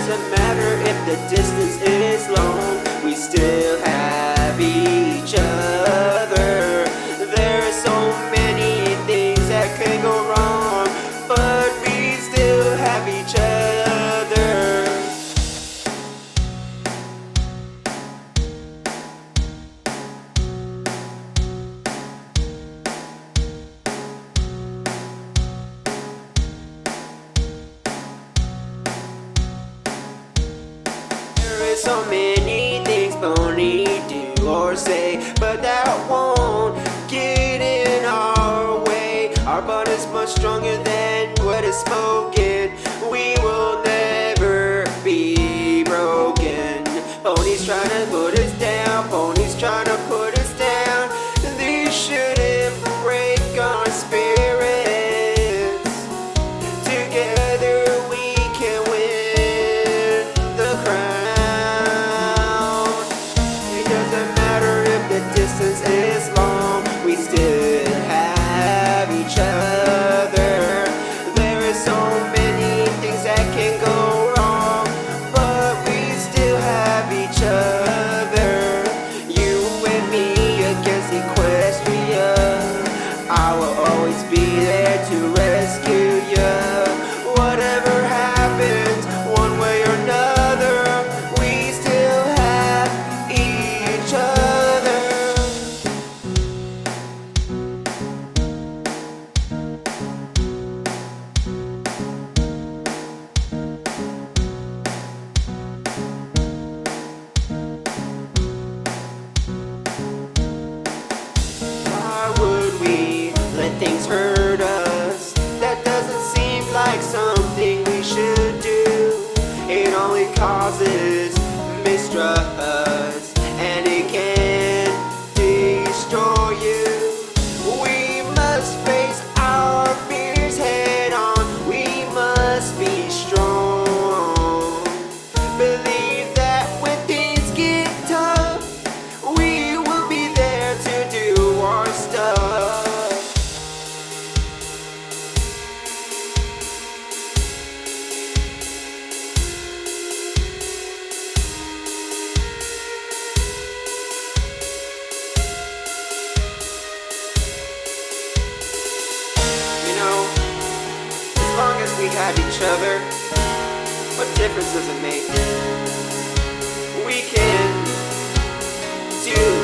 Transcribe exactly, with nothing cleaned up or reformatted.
doesn't matter if the distance is long, we still have each other. There are so many things that could go wrong, but we still have each other. So many things Pony do or say, but that won't get in our way. Our bond is much stronger than what is spoken. We will never be broken. Pony's trying to put us down, Pony's trying to put us down. These shouldn't break our spirits. Together we can win the crown. Distance is long, we still have each other. There are so many things that can go wrong, but we still have each other. You and me against Equestria, I will always be there to rescue you. Whatever happens, one way or another, we still have each other. Things hurt us. That doesn't seem like something we should do. It only causes mistrust, and it can destroy you. We must face our fears head on. We must be strong. Believe that when things get tough, we will be there to do our stuff. As long as we have each other, what difference does it make? We can do